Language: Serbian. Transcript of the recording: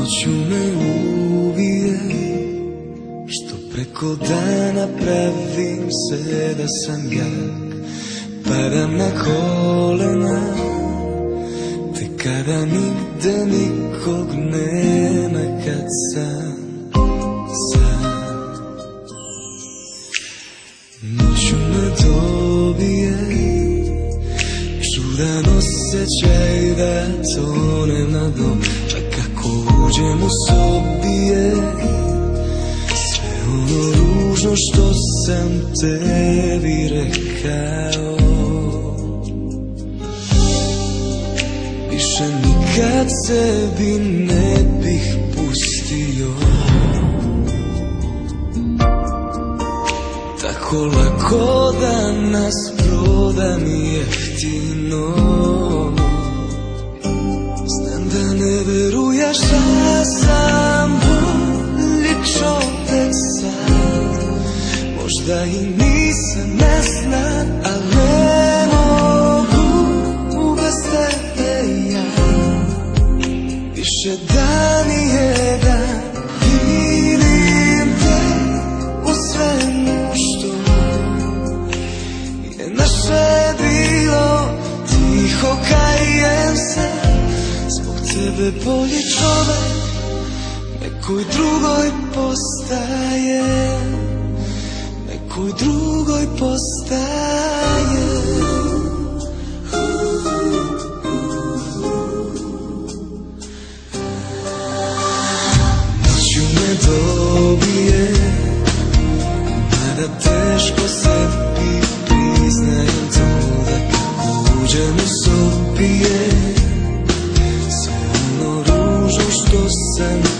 Noću me ubije što preko dana pravim se da sam jak. Padam na kolena te kada nigde nikog nema, kad sam sam. Noću me dobije čudan osjećaj da tonem na dno, čak kako uđem u sobije sve ono ružno što sam tebi rekao. Više nikad sebi ne bih pustio tako lako da nas prodam jeftino. Znam da ne veruješ da sam bolji čovek sad, možda i nisam, ne znam, ali ne mogu bez tebe ja. Više dan i jedan vidim te u svemu što je naše bilo. Tiho kajem se, zbog tebe bolji čovek nekoj drugoj postaje, nekoj drugoj postaje. Noću me dobije, mada teško sebi priznajem to, da kako uđem u sobije sve ono ružno što sam